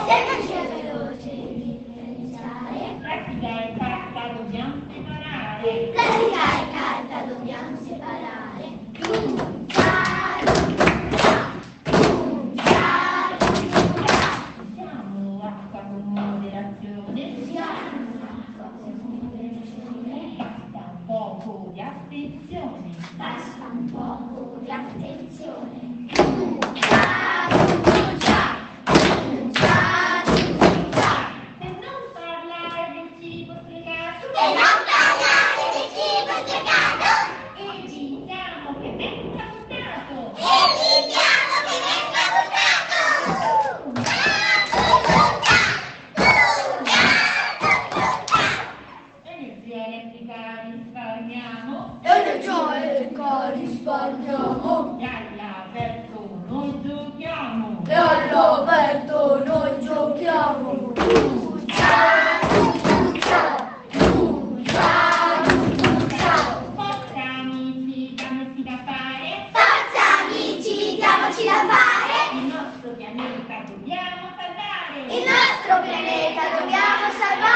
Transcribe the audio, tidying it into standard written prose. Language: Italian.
Se non c'è veloce differenziare, plastica e carta dobbiamo separare. plastica e carta dobbiamo separare. Usiamo acqua con moderazione. Basta un poco di attenzione. Basta un poco di attenzione. Per non parlare del cibo sprecato. E non parlare del cibo sprecato. Evitiamo che venga buttato. Evitiamo che venga buttato. Energia elettrica risparmiamo. Energia elettrica risparmiamo. E all'aperto noi giochiamo. E all'aperto noi giochiamo. Forza amici, diamoci da fare. Forza amici, diamoci da fare. Il nostro pianeta dobbiamo salvare. Il nostro pianeta dobbiamo salvare.